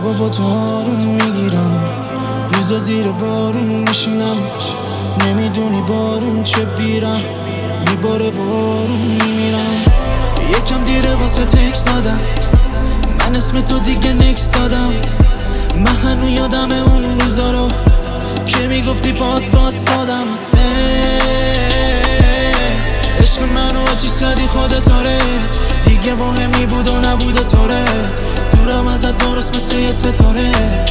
شبا با تو آروم میگیرم، روزا زیر بارون میشینم، نمیدونی بارون چه بیرم میباره و آروم میمیرم. یکم دیره واسه تکس دادم، من اسم تو دیگه نکس دادم. من هنو یادم اون روزا رو که میگفتی پات باز سادم. عشق منو آتیش زدی خودت آره، دیگه مهمی بود و نبوده طوره، دورم ازت درست مثل یه ستاره.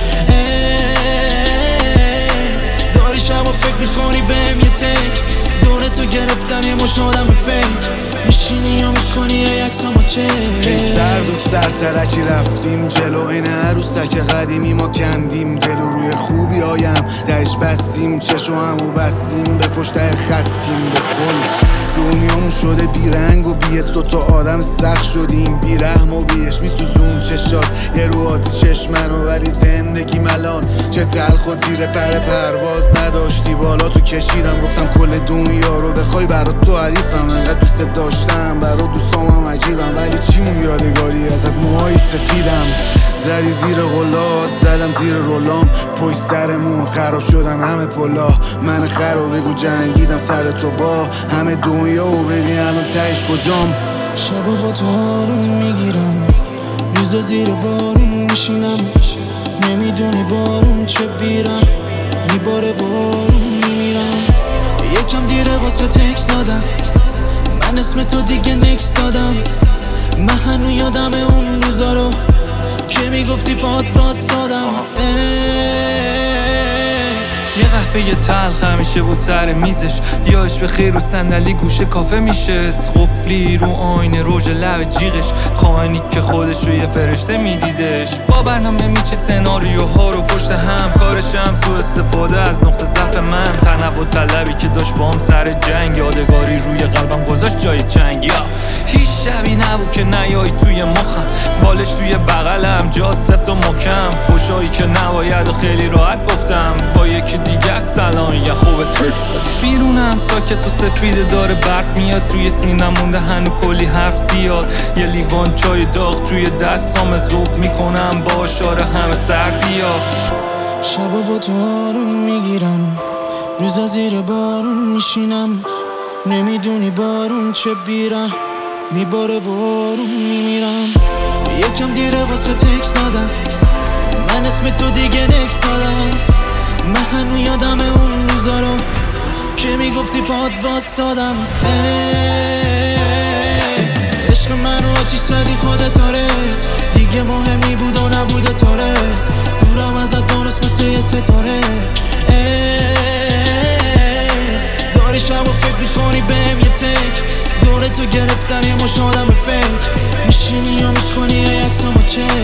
داری شبا فکر میکنی بهم یه تک، دور تو گرفتن یه مشت آدم فیک، میشینی یا میکنی یه عکسامو چک. سرد و سرترکی رفتیم جلو، این عروسک قدیمی ما کندیم دل و روی خوبی هایم دهش بستیم، چشو همو بستیم به فشته خطیم. به کل دنیامون شده بیرنگ و بیست، دوتا آدم سخت شدیم بیرحم و بیش میسوزون چشات یه رو آتی چشمنو، ولی زندگی ملان چه تلخ و زیر پرواز نداشتی بالا تو کشیدم. گفتم کل دنیا رو بخوای برات تو حریفم، انقدر دوست داشتم برات دوستامم عجیبم، ولی چیمون یادگاری ازت موهای سفیدم. زدی زیر غلات زدم زیر رولام، پشت سرمون خراب شدن همه پلا، من خراب بگو جنگیدم سر تو با همه دنیا و ببین الان تهش کجام. شبا با تو آروم میگیرم، روزا زیر بارون میشینم، نمیدونی بارون چه بیرم میباره و آروم میمیرم. یکم دیره واسه تکس دادم، من اسم تو دیگه نکس دادم. من هنو یادم اون روزا رو که میگفتی پات باز سادم. یه قهوه تلخ همیشه بود سر میزش، یاش به خیر و صندلی گوشه کافه میشه، خفلی رو آینه روژ لب جیغش، خواهنی که خودش رو یه فرشته میدیدش. با برنامه میچه سناریوها رو پشت هم، کارشم سوء استفاده از نقطه ضعف من، تنوع طلبی که داشت باهم سر جنگ، یادگاری روی قلبم گذاشت جای چنگ. یا هیچ شبی نبود که نیایی توی مخم، بالش توی بغلم جات سفت و محکم، فوشایی که نباید و خیلی راحت گفتم با یکی دیگه سلام یه خوبه. بیرونم ساکت و سفیده داره برف میاد توی سینم، مونده هنو کلی حرف زیاد، یه لیوان چای داغ توی دستام ذوب میکنم با اشاره همه سردیا. شبا با تو آروم میگیرم، روزا زیر بارون میشینم، نمیدونی بارون چه بیرم میباره و آروم میمیرم. یکم دیره واسه تکس دادم، من اسم تو دیگه نکس دادم. من هنو یادم اون روزا رو که میگفتی پات باز سادم. عشق منو آتیش زدی خودت آره، دیگه مهمی بود و نبوده طوره، دورم ازت درست مثل یه ستاره. داری شبا فکر میکنی بهم یه تک، دور تو گرفتن یه مشت آدم فیک، میشینی یا میکنی یه عکسامو چک.